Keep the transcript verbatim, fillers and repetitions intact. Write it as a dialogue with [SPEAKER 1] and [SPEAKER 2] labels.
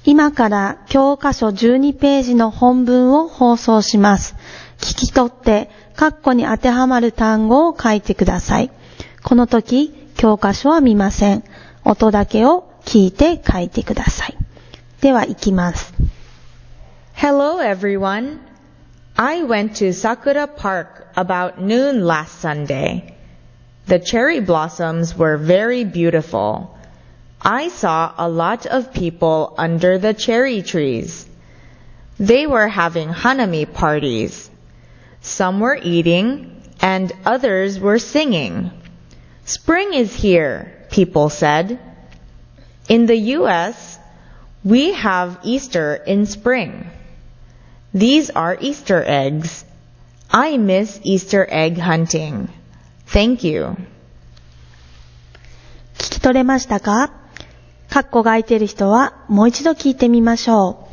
[SPEAKER 1] 今から教科書じゅうにページの本文を放送します。聞き取って、括弧に当てはまる単語を書いてください。この時、教科書は見ません。音だけを聞いて書いてください。では行きます。
[SPEAKER 2] Hello everyone. I went to Sakura Park about noon last Sunday. The cherry blossoms were very beautiful.I saw a lot of people under the cherry trees. They were having hanami parties. Some were eating, and others were singing. Spring is here, people said. In the U S, we have Easter in spring. These are Easter eggs. I miss Easter egg hunting. Thank you.
[SPEAKER 1] 聞き取れましたか？カッコが空いている人はもう一度聞いてみましょう。